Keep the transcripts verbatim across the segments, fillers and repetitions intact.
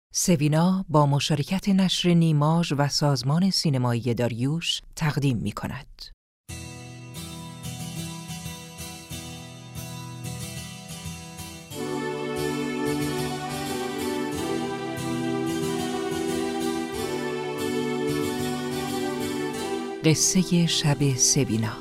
سوینا با مشارکت نشر نیماژ و سازمان سینمایی داریوش تقدیم می کند. قصه شب سوینا.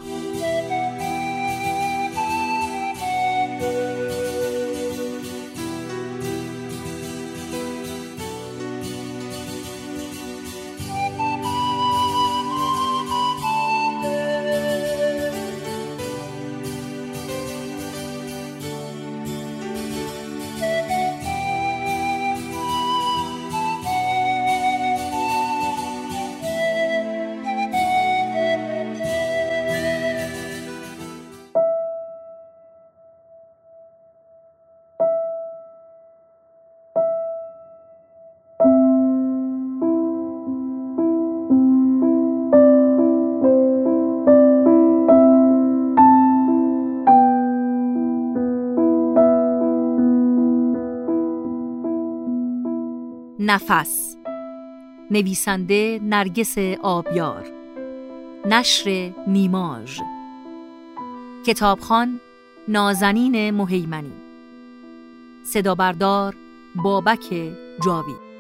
نفس. نویسنده نرگس آبیار. نشر نیماژ. کتابخوان نازنین مهیمنی. صدا بردار بابک جاوید.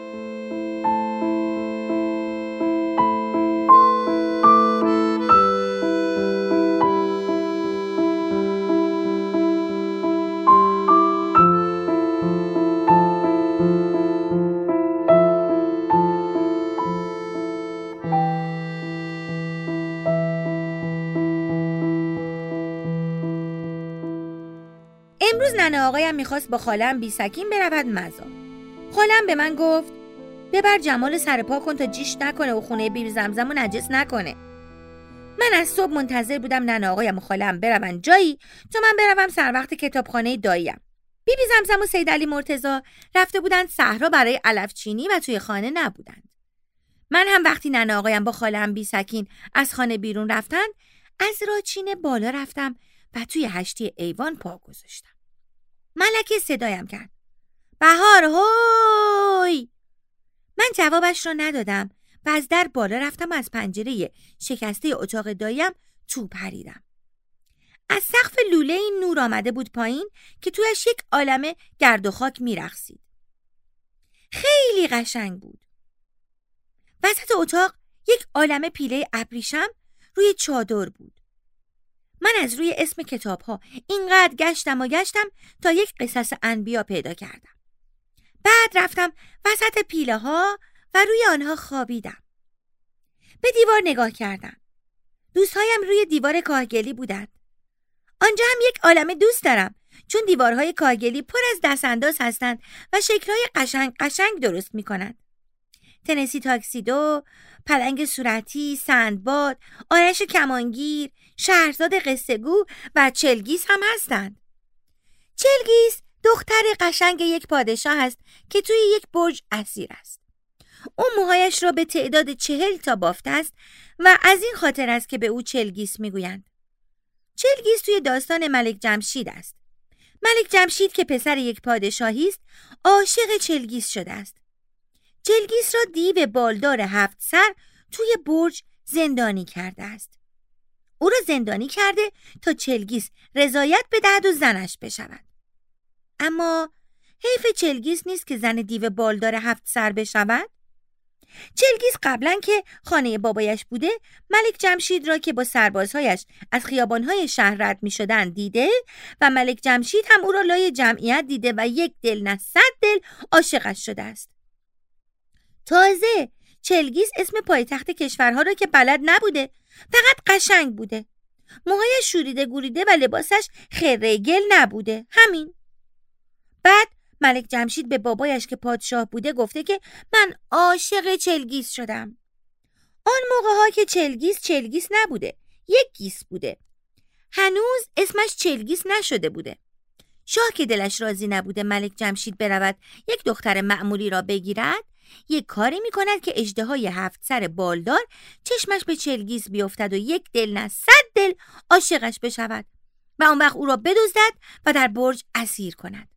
امروز ننه آقایم میخواست با خالم بی سکین برود مزار. خالم به من گفت ببر جمال سرپا کن تا جیش نکنه و خونه بی بی زمزم و نجس نکنه. من از صبح منتظر بودم ننه آقایم و خالم برون جایی تا من بروم سر وقت کتابخانه داییم. بی بی زمزم و سید علی مرتضی رفته بودند صحرا برای علف چینی و توی خانه نبودند. من هم وقتی ننه آقایم با خالم بی سکین از خانه بیرون رفتند، از راچینه بالا رفتم و توی هشتی ایوان پا گذاشتم. ملکه صدایم کرد بهار هوی. من جوابش را ندادم و از در بالا رفتم و از پنجره شکسته اتاق داییم تو پریدم. از سقف لوله این نور آمده بود پایین که تویش یک عالمه گرد و خاک میرقصید. خیلی قشنگ بود. وسط اتاق یک عالمه پیله ابریشم روی چادر بود. من از روی اسم کتاب ها اینقدر گشتم و گشتم تا یک قصص انبیا پیدا کردم. بعد رفتم وسط پیله ها و روی آنها خوابیدم. به دیوار نگاه کردم. دوستهایم روی دیوار کاهگلی بودند. آنجا هم یک عالمه دوست دارم، چون دیوارهای کاهگلی پر از دستانداز هستند و شکل‌های قشنگ قشنگ درست می‌کنند. تنسی تاکسیدو، پلنگ صورتی، سندباد، آرش کمانگیر، شهرزاد قصه‌گو و چلگیس هم هستند. چلگیس دختر قشنگ یک پادشاه است که توی یک برج اسیر است. او موهایش را به تعداد چهل تا بافته است و از این خاطر است که به او چلگیس میگویند. چلگیس توی داستان ملک جمشید است. ملک جمشید که پسر یک پادشاهی است، عاشق چلگیس شده است. چلگیس را دیو بالدار هفت سر توی برج زندانی کرده است. او را زندانی کرده تا چلگیس رضایت بدهد و زنش بشود. اما حیف چلگیس نیست که زن دیو بالدار هفت سر بشود. چلگیس قبلا که خانه بابایش بوده، ملک جمشید را که با سربازهایش از خیابانهای شهر رد می شدن دیده و ملک جمشید هم او را لای جمعیت دیده و یک دل نه صد دل عاشقش شده است. تازه چلگیس اسم پایتخت کشورها را که بلد نبوده، فقط قشنگ بوده. موهایش شوریده گوریده و لباسش خره گل نبوده. همین. بعد ملک جمشید به بابایش که پادشاه بوده گفته که من عاشق چلگیس شدم. آن موقع ها که چلگیس چلگیس نبوده، یک گیس بوده. هنوز اسمش چلگیس نشده بوده. شاه که دلش راضی نبوده ملک جمشید برود یک دختر معمولی را بگیرد، یک کاری میکند که اژدهای هفت سر بالدار چشمش به چلگیس بیفتد و یک دل نه صد دل عاشقش بشود و اون وقت او را بدزدد و در برج اسیر کند.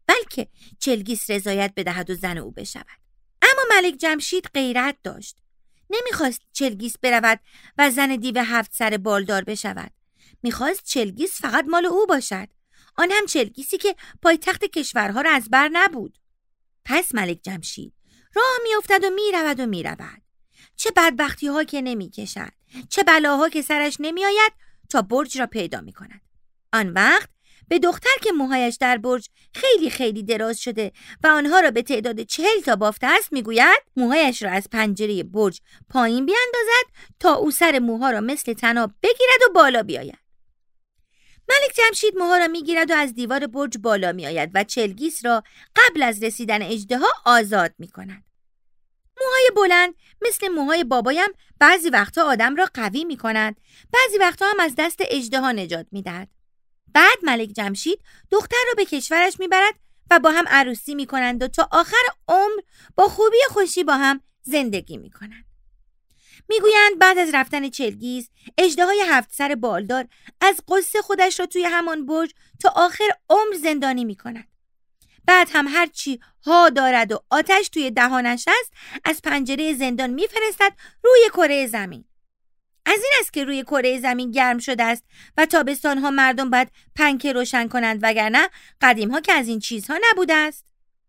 بلکه چلگیس رضایت بدهد و زن او بشود. اما ملک جمشید غیرت داشت. نمیخواست چلگیس برود و زن دیو هفت سر بالدار بشود. میخواست چلگیس فقط مال او باشد، آن هم چلگیسی که پایتخت کشورها را از بر نبود. پس ملک جمشید راه میافتد و میرود و میرود، چه بدبختی ها که نمیکشد، چه بلاها که سرش نمیآید، تا برج را پیدا میکند. آن وقت به دختر که موهایش در برج خیلی خیلی دراز شده و آنها را به تعداد چهل تا بافته است میگوید موهایش را از پنجره برج پایین بیاندازد تا او سر موها را مثل طناب بگیرد و بالا بیاید. ملک جمشید موها را میگیرد و از دیوار برج بالا میآید و چلگیس را قبل از رسیدن اژدها آزاد میکند. موهای بلند مثل موهای بابایم بعضی وقتا آدم را قوی میکند، بعضی وقتا هم از دست اژدها نجات میدهد. بعد ملک جمشید دختر را به کشورش میبرد و با هم عروسی میکنند و تا آخر عمر با خوبی و خوشی با هم زندگی میکنند. میگویند بعد از رفتن چلگیس اژدهای هفت سر بالدار از غصه خودش را توی همان برج تا آخر عمر زندانی میکند. بعد هم هر چی ها دارد و آتش توی دهانش است از پنجره زندان میفرستد روی کره زمین. از این است که روی کره زمین گرم شده است و تابستان ها مردم باید پنکه روشن کنند، وگرنه قدیم ها که از این چیزها نبوده است.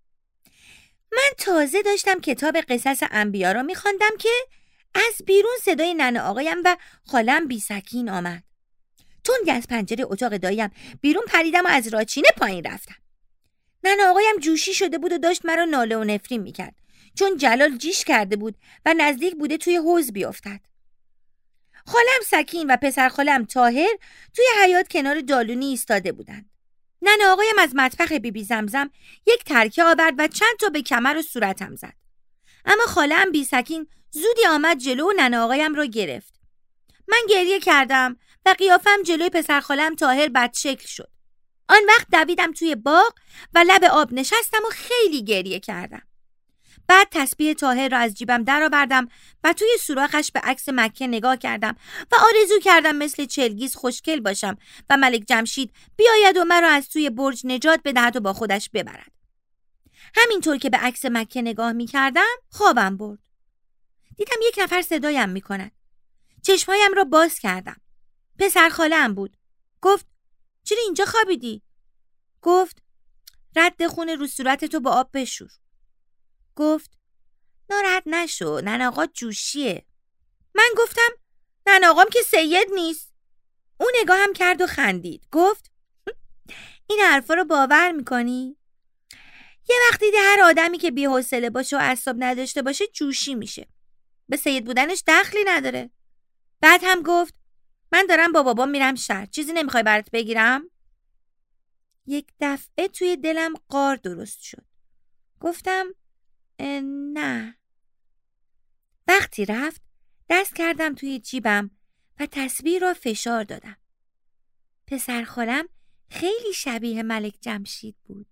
من تازه داشتم کتاب قصص انبیا را میخواندم که از بیرون صدای ننه آقایم و خالم بیسکین آمد. تند از پنجره اتاق داییم بیرون پریدم و از راچینه پایین رفتم. ننه آقایم جوشی شده بود و داشت مرا ناله و نفرین میکرد، چون جلال جیش کرده بود و نزدیک بوده توی حوض بیفتد. خالم سکین و پسر خالم طاهر توی حیاط کنار دالونی ایستاده بودند. ننه آقایم از مطبخ بی بی زمزم یک ترکه آورد و چند تا به کمر و صورتم زد. اما خالم بی سکین زودی آمد جلو و ننه آقایم را گرفت. من گریه کردم و قیافم جلوی پسر خالم طاهر بدشکل شد. آن وقت دویدم توی باغ و لب آب نشستم و خیلی گریه کردم. بعد تسبیح طاهر را از جیبم درآوردم و توی سوراخش به عکس مکه نگاه کردم و آرزو کردم مثل چلگیس خوشگل باشم و ملک جمشید بیاید و مرا از توی برج نجات بدهد و با خودش ببرد. همینطور که به عکس مکه نگاه می کردم خوابم برد. دیدم یک نفر صدایم می کند. چشمهایم را باز کردم. پسر خاله‌ام بود. گفت چرا اینجا خوابیدی؟ گفت رد خون رو صورت تو با آب بشور. گفت ناراحت نشو، ننه آقا جوشیه. من گفتم ننه آقام که سید نیست. اون نگاهم کرد و خندید. گفت این حرفا رو باور میکنی؟ یه وقت دیده هر آدمی که بی‌حوصله باشه و اعصاب نداشته باشه جوشی میشه. به سید بودنش دخلی نداره. بعد هم گفت من دارم با بابام میرم شهر، چیزی نمیخوای برات بگیرم؟ یک دفعه توی دلم غار درست شد. گفتم نه. وقتی رفت دست کردم توی جیبم و تسبیح را فشار دادم. پسر خالم خیلی شبیه ملک جمشید بود.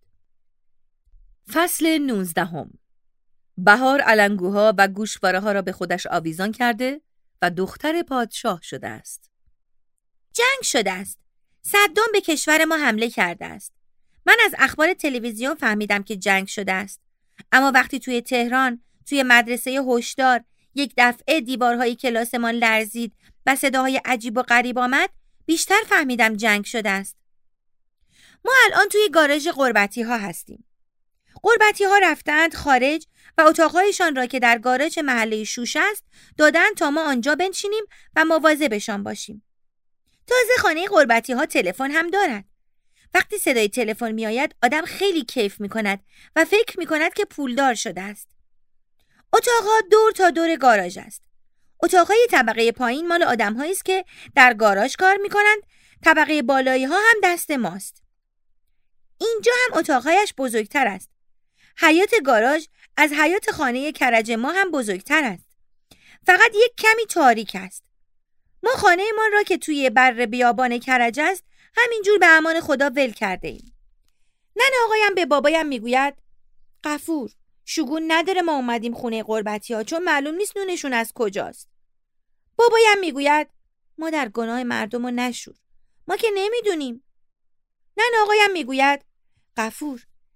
فصل نوزدهم. بهار علنگوها و گوشواره ها را به خودش آویزان کرده و دختر پادشاه شده است. جنگ شده است. صدام به کشور ما حمله کرده است. من از اخبار تلویزیون فهمیدم که جنگ شده است. اما وقتی توی تهران توی مدرسه هشدار یک دفعه دیوارهای کلاسمان لرزید و صداهای عجیب و غریب آمد، بیشتر فهمیدم جنگ شده است. ما الان توی گاراژ قربتی ها هستیم. قربتی ها رفتند خارج و اتاقهایشان را که در گاراژ محله شوش است دادن تا ما آنجا بنشینیم و مواظبشان باشیم. تازه خانه قربتی ها تلفن هم دارد. وقتی صدای تلفن می آید آدم خیلی کیف می کند و فکر می کند که پولدار شده است. اتاقها دور تا دور گاراژ است. اتاقهای طبقه پایین مال آدم‌هایی است که در گاراژ کار می کنند. طبقه بالایی ها هم دست ماست. اینجا هم اتاقهایش بزرگتر است. حیاط گاراژ از حیاط خانه کرج ما هم بزرگتر است. فقط یک کمی تاریک است. ما خانه ما را که توی بر بیابان کرج است همینجور به امان خدا ول کرده ایم. ننه آقایم به بابایم میگوید غفور شگون نداره ما اومدیم خونه قربتی ها چون معلوم نیست نونشون از کجاست. بابایم میگوید ما در گناه مردم رو نشور، ما که نمیدونیم. ننه آقایم میگوید غفور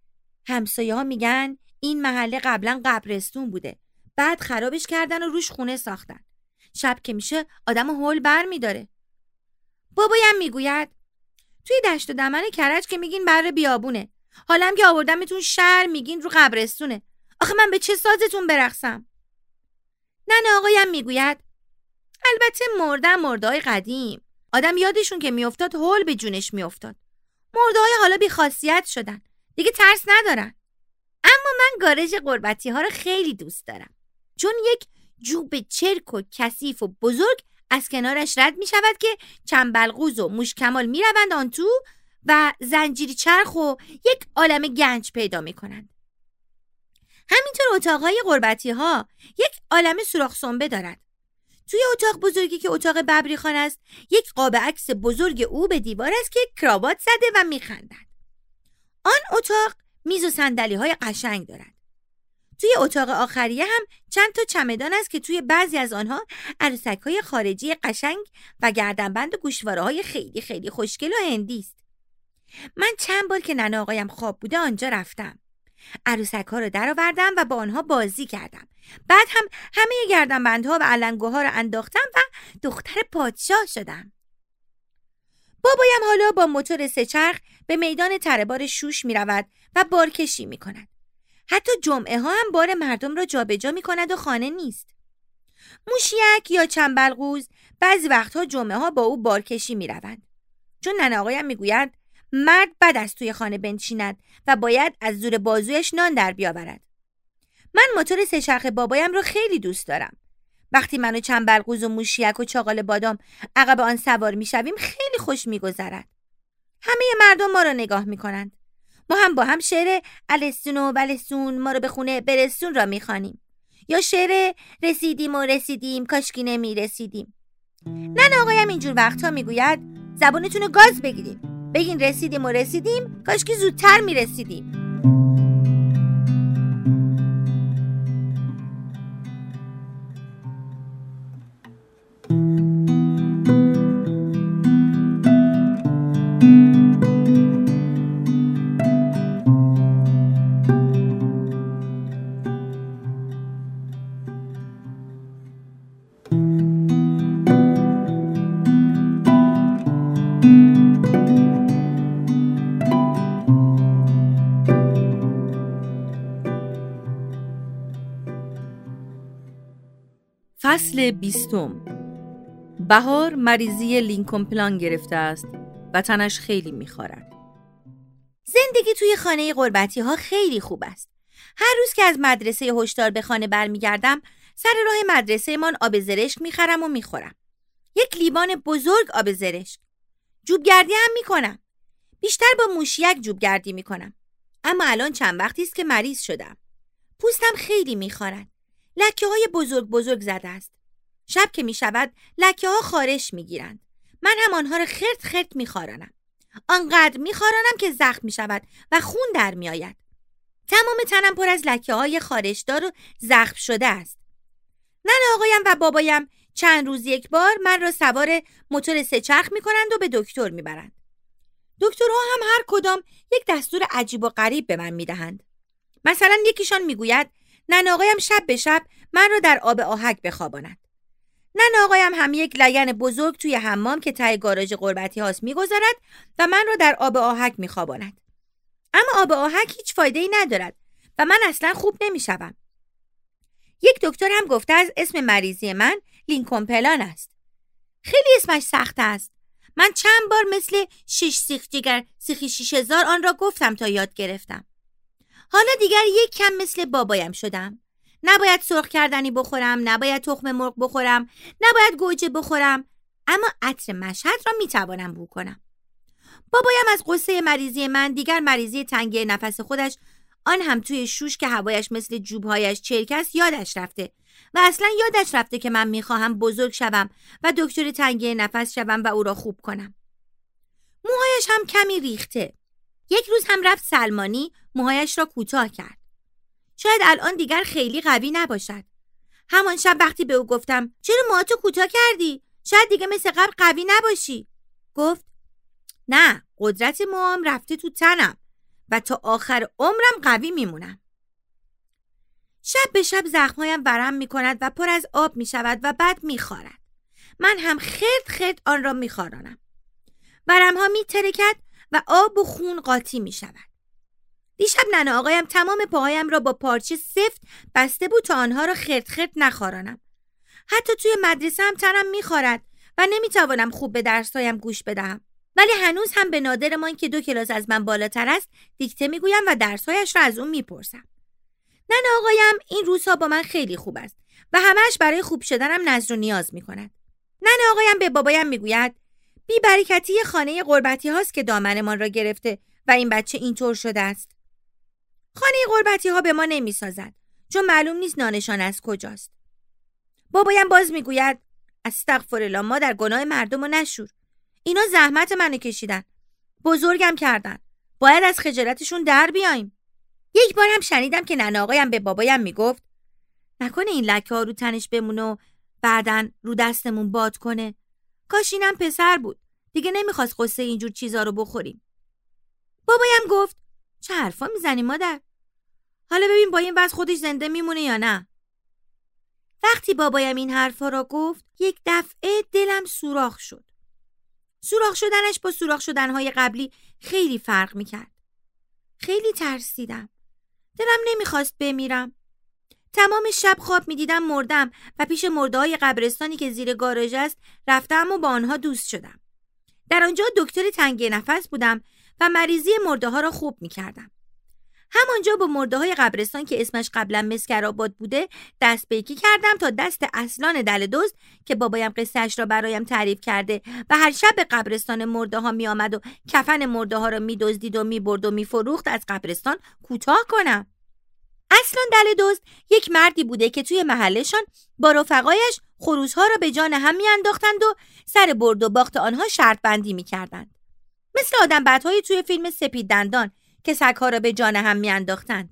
همسایه ها میگن این محله قبلا قبرستون بوده، بعد خرابش کردن و روش خونه ساختن. شب که میشه آدم هول بر میداره. بابایم میگوید توی دشت و دمن کرج که میگین بر بیابونه، حالم که آوردمتون شهر میگین رو قبرستونه. آخه من به چه سازتون برقصم؟ ننه آقایم میگوید البته مردن مردای قدیم، آدم یادشون که میافتاد هول به جونش میافتاد. مردای حالا بی خاصیت شدن، دیگه ترس ندارن. اما من گارژ قربتی ها رو خیلی دوست دارم، چون یک جوب چرک و کثیف و بزرگ از کنارش رد می شود که چنبلغوز و موشکمال می روند آن تو و زنجیری چرخ و یک عالم گنج پیدا می کنند. همینطور اتاقهای قربتی ها یک عالم سوراخ سنبه دارد. توی اتاق بزرگی که اتاق ببری خان است، یک قاب عکس بزرگ او به دیوار است که کراوات زده و می خندد. آن اتاق میز و صندلی های قشنگ دارد. توی اتاق آخریه هم چند تا چمدان است که توی بعضی از آنها عروسک های خارجی قشنگ و گردنبند و گوشواره های خیلی خیلی خوشگل و هندی است. من چند بار که ننه آقایم خواب بوده آنجا رفتم. عروسک ها رو در آوردم و با آنها بازی کردم. بعد هم همه گردنبندها و علنگوها رو انداختم و دختر پادشاه شدم. بابایم حالا با موتور سه چرخ به میدان تره‌بار شوش می رود و بارکشی می کند. حتی جمعه ها هم بار مردم را جابجا می کند و خانه نیست. موشیک یا چنبلغوز بعضی وقتها جمعه ها با او بارکشی می روند. چون ننه آقایم می گوید مرد بد است توی خانه بنشیند و باید از زور بازویش نان در بیاورد. من موتور سه چرخ بابایم رو خیلی دوست دارم. وقتی من و چنبلغوز و موشیک و چاقال بادام عقب آن سوار می شویم خیلی خوش می گذرد. همه مردم ما رو نگاه می کنند. ما هم با هم شعر الستون و ولستون ما رو به خونه برسون را می خوانیم. یا شعر رسیدیم و رسیدیم کاشکی نمی رسیدیم. ننه آقایم اینجور وقتها می گوید زبونتون رو گاز بگیریم، بگین رسیدیم و رسیدیم کاشکی زودتر می رسیدیم. فصل بیستم. بهار مریضی لینکن پلان گرفته است و تنش خیلی می‌خارد. زندگی توی خانه قربتی ها خیلی خوب است. هر روز که از مدرسه هشدار به خانه برمیگردم سر راه مدرسه من آب زرشک میخرم و میخورم. یک لیوان بزرگ آب زرشک. جوبگردی هم میکنم. بیشتر با موشیک جوبگردی میکنم. اما الان چند وقتی است که مریض شدم. پوستم خیلی میخارد. لکه های بزرگ بزرگ زده است. شب که می شود لکه ها خارش می گیرند. من هم آنها را خرد خرد می خارانم. آنقدر می خارانم که زخم می شود و خون در می آید. تمام تنم پر از لکه های خارشدار و زخم شده است. ننه آقایم و بابایم چند روز یک بار من را سوار موتور سه چرخ می کنند و به دکتر می برند. دکترها هم هر کدام یک دستور عجیب و غریب به من می دهند. مثلا یکیشان می گوید ننه آقایم شب به شب من را در آب آهک بخواباند. ننه آقایم هم یک لگن بزرگ توی حمام که ته گاراژ قربتی هاست میگذارد و من را در آب آهک میخواباند. اما آب آهک هیچ فایده ای ندارد و من اصلا خوب نمیشوم. یک دکتر هم گفته از اسم مریضی من لینکن پلان است. خیلی اسمش سخت است. من چند بار مثل شش سیخ جگر سیخی شیش هزار آن را گفتم تا یاد گرفتم. حالا دیگر یک کم مثل بابایم شدم. نباید سرخ کردنی بخورم، نباید تخم مرغ بخورم، نباید گوجه بخورم، اما عطر مشهد را میتوانم بو کنم. بابایم از قصه مریضی من دیگر مریضی تنگی نفس خودش، آن هم توی شوش که هوایش مثل جوبهایش چرک است، یادش رفته و اصلا یادش رفته که من میخواهم بزرگ شوم و دکتر تنگی نفس شوم و او را خوب کنم. موهایش هم کمی ریخته. یک روز هم رفت سلمانی موهایش را کوتاه کرد. شاید الان دیگر خیلی قوی نباشد. همان شب وقتی به او گفتم چرا موهاتو کوتاه کردی؟ شاید دیگه مثل قبل قوی نباشی. گفت نه، قدرت موهام رفته تو تنم و تا آخر عمرم قوی میمونم. شب به شب زخمهایم ورم میکند و پر از آب میشود و بعد میخارد. من هم خرد خرد آن را میخارانم. ورمها میترکد و آب و خون قاطی میشود. دیشب ننه آقایم تمام پاهایم را با پارچه سفت بسته بود تا آنها را خرد خرد نخارانم. حتی توی مدرسه هم تنم میخارد و نمیتوانم خوب به درسایم گوش بدهم. ولی هنوز هم به نادرمان که دو کلاس از من بالاتر است دیکته میگویم و درسایش را از اون میپرسم. ننه آقایم این روزها با من خیلی خوب است و همش برای خوب شدنم نذر و نیاز میکند. ننه آقایم به بابایم میگوید بی برکتی خانه غربتی هاست که دامنمان را گرفته و این بچه اینطور شده است. خانه غربتی ها به ما نمیسازد چون معلوم نیست نانشان از کجاست. بابایم باز میگوید استغفرالله، ما در گناه مردم و نشور. اینا زحمت منو کشیدن، بزرگم کردن، باید از خجالتشون در بیایم. یک بار هم شنیدم که ننه آقایم به بابایم میگفت نکنه این لکه ها رو تنش بمونه و بعدن رو دستمون باد کنه. کاش اینم پسر بود، دیگه نمیخواست قصه اینجور چیزا رو بخوریم. بابایم گفت چه حرفا میزنی مادر؟ حالا ببین با این وضع خودش زنده میمونه یا نه. وقتی بابایم این حرفا را گفت یک دفعه دلم سوراخ شد. سوراخ شدنش با سوراخ شدنهای قبلی خیلی فرق میکرد. خیلی ترسیدم. دلم نمیخواست بمیرم. تمام شب خواب میدیدم مردم و پیش مرده‌های قبرستانی که زیر گاراژ است رفتم و با آنها دوست شدم. در آنجا دکتر تنگی نفس بودم و مریضی مرده‌ها را خوب میکردم. همانجا با مرده‌های قبرستان که اسمش قبلا مسکرآباد بوده دست به یکی کردم تا دست اصلان دل دزد که بابایم قصه‌اش را برایم تعریف کرده و هر شب به قبرستان مرده‌ها می آمد و کفن مرده‌ها را می دزدید و می برد و می فروخت از قبرستان کوتاه کنم. اصلان دل دزد یک مردی بوده که توی محلشان با رفقایش خروس‌ها را به جان هم می انداختند و سر برد و باخت آنها شرط بندی می کردند. مثل آدم بدهای توی فیلم سپید دندان که سگ‌ها را به جان هم میانداختند.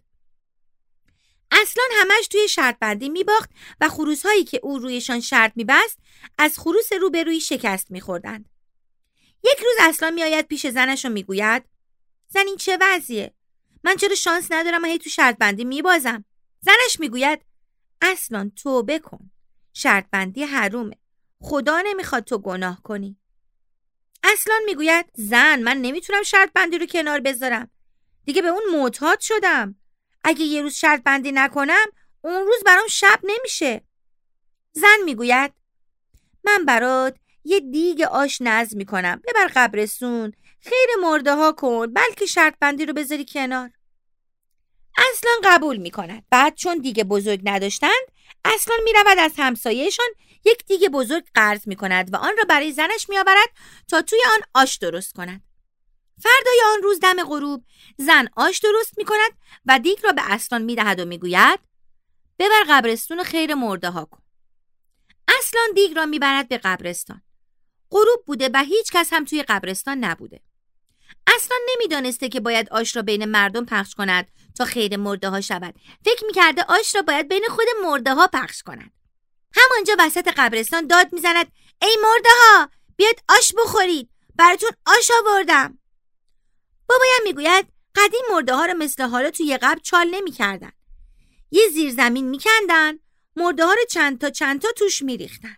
اصلا همش توی شرط بندی میباخت و خروس‌هایی که او رویشان شرط میبست از خروس روبرویی شکست میخوردند. یک روز اصلا میآید پیش زنش و میگوید زن این چه وضعیه؟ من چرا شانس ندارم و هی تو شرط بندی میبازم؟ زنش میگوید اصلا توبه کن، شرط بندی حرومه، خدا نمیخواد تو گناه کنی. اصلا میگوید زن من نمیتونم شرط بندی رو کنار بذارم، دیگه به اون معتاد شدم. اگه یه روز شرط بندی نکنم اون روز برام شب نمیشه. زن میگوید من برات یه دیگ آش نظم میکنم، ببر قبرستون، خیر مرده ها کن، بلکه شرط بندی رو بذاری کنار. اصلا قبول میکند. بعد چون دیگ بزرگ نداشتند اصلا میرود از همسایهشان یک دیگ بزرگ قرض میکند و آن را برای زنش میآورد تا توی آن آش درست کند. فردای آن روز دم غروب زن آش درست می کند و دیگ را به اصلان می دهد و می گوید ببر قبرستون و خیر مرده ها کن. اصلان دیگ را می برد به قبرستان. غروب بوده و هیچ کس هم توی قبرستان نبوده. اصلان نمی دانسته که باید آش را بین مردم پخش کند تا خیر مرده ها شود. فکر می کرده آش را باید بین خود مرده ها پخش کند. همانجا وسط قبرستان داد می زند ای مرده ها بیاید آش بخورید، براتون آش آوردم. بابایم میگوید قدیم مرده ها رو مثل حالا توی قبر چال نمی کردن. یه زیر زمین می کندن، مرده ها رو چند تا چند تا توش می ریختن.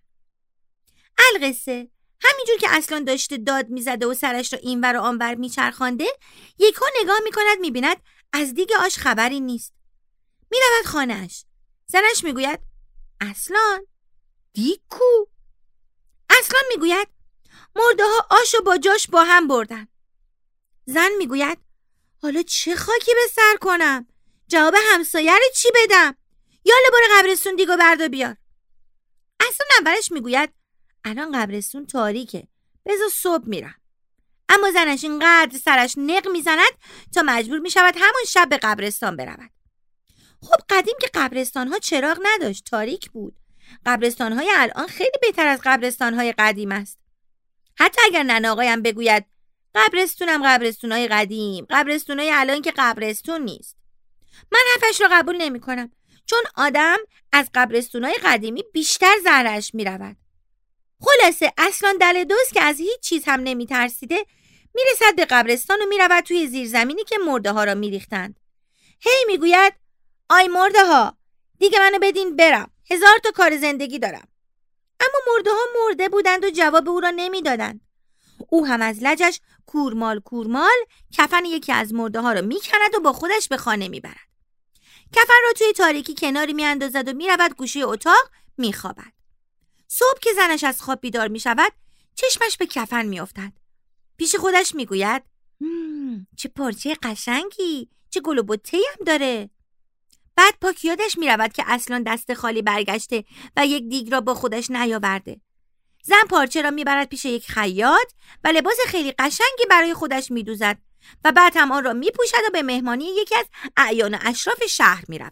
القصه همینجور که اصلا داشته داد می زده و سرش رو اینور و آنور می چرخانده، یکو نگاه می کند می بیند از دیگ آش خبری نیست. می رود خانهش. زنش می گوید اصلا دیگ کو؟ اصلا می گوید مرده ها آش و با جاش با هم بردن. زن میگوید حالا چه خاکی به سر کنم؟ جواب همسایه رو چی بدم؟ یالا برو قبرستون دیگو بردا بیار. اصلا اولش میگوید الان قبرستون تاریکه، بذار صبح میرم. اما زنش اینقدر سرش نق میزند تا مجبور میشود همون شب به قبرستان برود. خب قدیم که قبرستان ها چراغ نداشت، تاریک بود. قبرستان های الان خیلی بهتر از قبرستان های قدیم است. حتی اگر ننه آقایم بگوید قبرستونم قبرستونای قدیم، قبرستونای الان که قبرستون نیست، من حرفش رو قبول نمی کنم، چون آدم از قبرستونای قدیمی بیشتر زهرش می رود. خلاصه اصلا دل دزد که از هیچ چیز هم نمی ترسیده میرسد به قبرستان و میرود توی زیرزمینی که مرده ها را میریختند. هی میگوید آی مرده ها، دیگه منو بدین برم، هزار تا کار زندگی دارم. اما مرده ها مرده بودند و جواب او را نمیدادند. او هم از لجش کورمال کورمال کفن یکی از مرده ها را میکند و با خودش به خانه میبرد. کفن را توی تاریکی کناری میاندازد و میرود گوشه اتاق میخوابد. صبح که زنش از خواب بیدار میشود چشمش به کفن میافتد. پیش خودش میگوید چه پارچه قشنگی، چه گل و بته‌ای هم داره. بعد پاک یادش میرود که اصلا دست خالی برگشته و یک دیگ را با خودش نیاورده. زن پارچه را میبرد پیش یک خیاط و لباس خیلی قشنگی برای خودش میدوزد و بعد هم آن را میپوشد و به مهمانی یکی از اعیان و اشراف شهر میرود.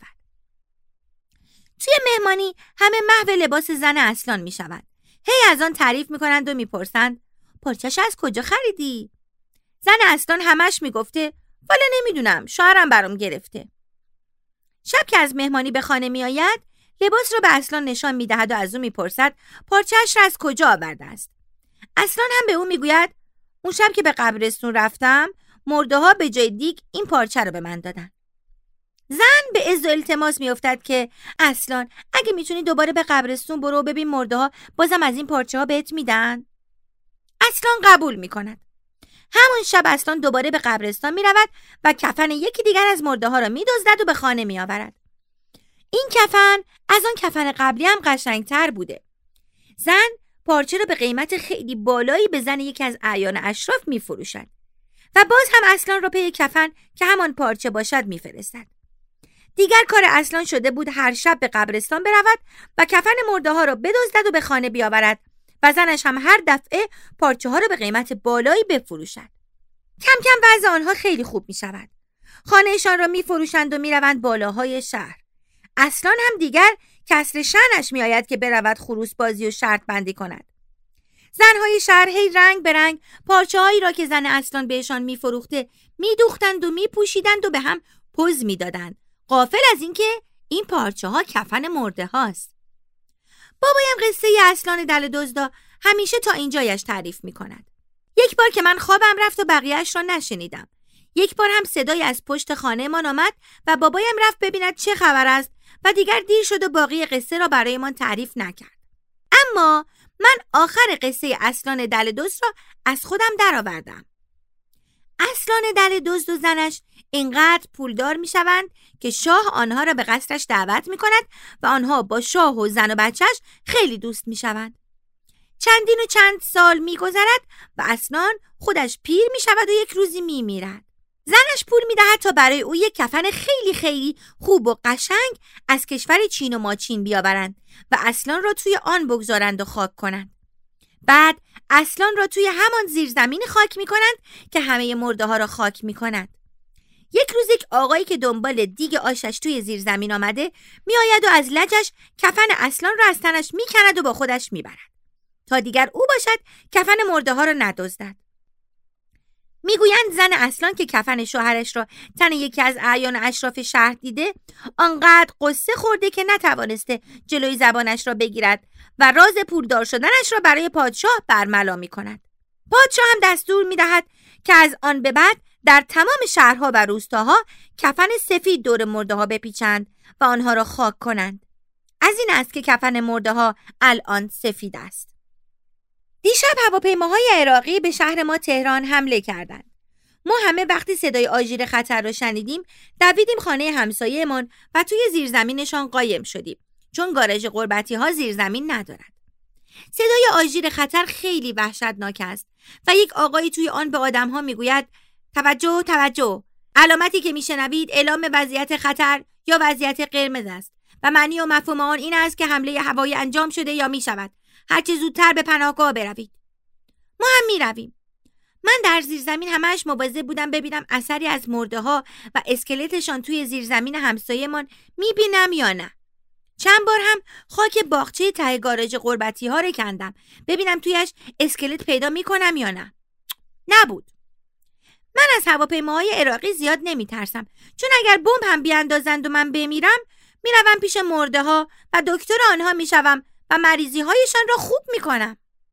توی مهمانی همه محو لباس زن اصلان میشوند. هی از آن تعریف میکنند و میپرسند پارچه‌ش از کجا خریدی؟ زن اصلان همش میگفته والا نمیدونم، شوهرم برام گرفته. شب که از مهمانی به خانه میآید لباس را به اصلان نشان میدهد و از او میپرسد پارچه‌اش را از کجا آورده است. اصلان هم به او میگوید اون شب که به قبرستون رفتم مرده ها به جای دیگ این پارچه رو به من دادن. زن به عز و التماس میافتد که اصلان اگه میتونی دوباره به قبرستون برو و ببین مرده ها بازم از این پارچه ها بهت میدن. اصلان قبول میکند. همون شب اصلان دوباره به قبرستان میرود و کفن یکی دیگر از مرده ها را میدزدد و به خانه میآورد. این کفن از آن کفن قبلی هم قشنگتر بوده. زن پارچه را به قیمت خیلی بالایی به زن یکی از اعیان اشراف میفروشد و باز هم اصلان را پی کفن که همان پارچه باشد میفرستد. دیگر کار اصلان شده بود هر شب به قبرستان برود و کفن مرده ها را بدزدد و به خانه بیاورد و زنش هم هر دفعه پارچه ها را به قیمت بالایی بفروشد. کم کم وضع آنها خیلی خوب می شود. خانهشان را می فروشند و می روند بالاهای شهر. اصلان هم دیگر کسر شأنش می آید که برود خروس بازی و شرط بندی کند. زنهای شهر هی رنگ به رنگ پارچه هایی را که زن اصلان بهشان می فروخته می دوختند و می پوشیدند و به هم پوز می دادند، غافل از اینکه این پارچه ها کفن مرده هاست. بابایم قصه اصلان دل دزدا همیشه تا اینجایش تعریف می کند. یک بار که من خوابم رفت و بقیهش را نشنیدم. یک بار هم صدای از پشت خانه من آمد و بابایم رفت ببیند چه خبر است و دیگر دیر شد و باقی قصه را برایمان تعریف نکرد. اما من آخر قصه اصلان دل دزد را از خودم درآوردم. اصلان دل دزد و زنش اینقدر پولدار می شوند که شاه آنها را به قصرش دعوت می کند و آنها با شاه و زن و بچهش خیلی دوست می شوند. چندین و چند سال می گذرد و اصلان خودش پیر می شود و یک روزی می میرد. زنش پول می دهد تا برای او یک کفن خیلی خیلی خوب و قشنگ از کشور چین و ماچین بیاورند و اصلان را توی آن بگذارند و خاک کنند. بعد اصلان را توی همان زیرزمین خاک می کنند که همه مرده ها را خاک می کنند. یک روز یک آقایی که دنبال دیگ آشش توی زیرزمین آمده می آید و از لجش کفن اصلان را از تنش می کند و با خودش می برد تا دیگر او باشد کفن مرده ها را ندزدد. میگویند زن اصلان که کفن شوهرش را تن یکی از اعیان اشراف شهر دیده آنقدر قصه خورده که نتوانسته جلوی زبانش را بگیرد و راز پولدار شدنش را برای پادشاه برملا می کند. پادشاه هم دستور می دهد که از آن به بعد در تمام شهرها و روستاها کفن سفید دور مرده ها بپیچند و آنها را خاک کنند. از این است که کفن مرده ها الان سفید است. دیشب هواپیماهای عراقی به شهر ما تهران حمله کردند. ما همه وقتی صدای آژیر خطر را شنیدیم دویدیم خانه همسایه‌مان و توی زیرزمینشان قایم شدیم، چون گاراژ غربتی ها زیرزمین ندارد. صدای آژیر خطر خیلی وحشتناک است و یک آقایی توی آن به آدم‌ها میگوید توجه توجه، علامتی که میشنوید اعلام وضعیت خطر یا وضعیت قرمز است و معنی و مفهوم آن این است که حمله هوایی انجام شده یا میشود. هرچه زودتر به پناهگاه بروید. ما هم می رویم. من در زیرزمین همش مواظب بودم ببینم اثری از مرده ها و اسکلتشان توی زیرزمین همسایه‌مان می بینم یا نه. چند بار هم خاک باغچه ته گاراژ غربتی ها رو کندم ببینم تویش اسکلت پیدا می کنم یا نه. نبود. من از هواپیماهای عراقی زیاد نمی ترسم، چون اگر بمب هم بیاندازند و من بمیرم می روم پیش مرده ها و دکتر آنها می شوم و مریضی هایشان را خوب می کنم.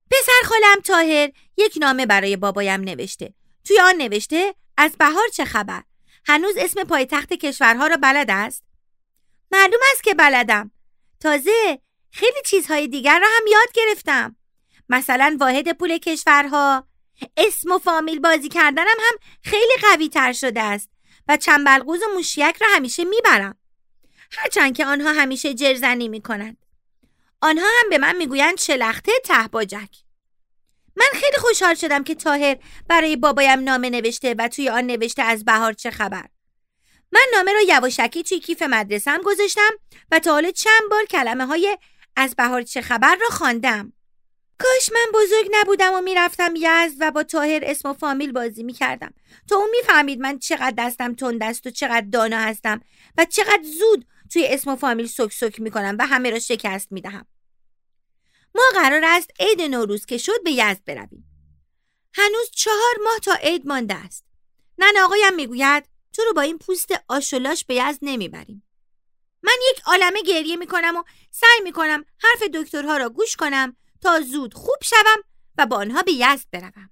پسر خالم طاهر یک نامه برای بابایم نوشته. توی آن نوشته از بهار چه خبر؟ هنوز اسم پایتخت کشورها را بلد است؟ معلوم است که بلدم. تازه خیلی چیزهای دیگر را هم یاد گرفتم. مثلا واحد پول کشورها، اسم و فامیل بازی کردنم هم خیلی قوی تر شده است و چنبلقوز و موشیک را همیشه میبرم. هرچند که آنها همیشه جرزنی میکنند. آنها هم به من میگویند شلخته ته باجک. من خیلی خوشحال شدم که طاهر برای بابایم نامه نوشته و توی آن نوشته از بهار چه خبر. من نامه را یواشکی توی کیف مدرسه‌ام گذاشتم و تا حالا چند بار کلمه های از بهار چه خبر را خواندم. کاش من بزرگ نبودم و میرفتم یزد و با طاهر اسم و فامیل بازی میکردم تا اون میفهمید من چقدر دستم تند است و چقدر دانا هستم و چقدر زود توی اسم و فامیل سک سک میکنم و همه را شکست میدهم. ما قرار است عید نوروز که شد به یزد برویم. هنوز چهار ماه تا عید مانده است. ننه آقایم میگوید تو رو با این پوست آشولاش به یزد نمیبریم. من یک عالمه گریه میکنم و سعی میکنم حرف دکترها را گوش کنم تا زود خوب شوم و با آنها به یزد بروم.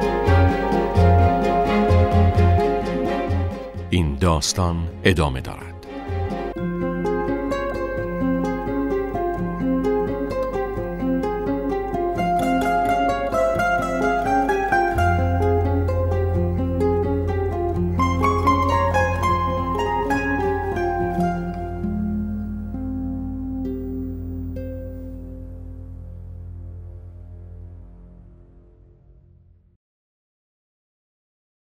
این داستان ادامه دارد.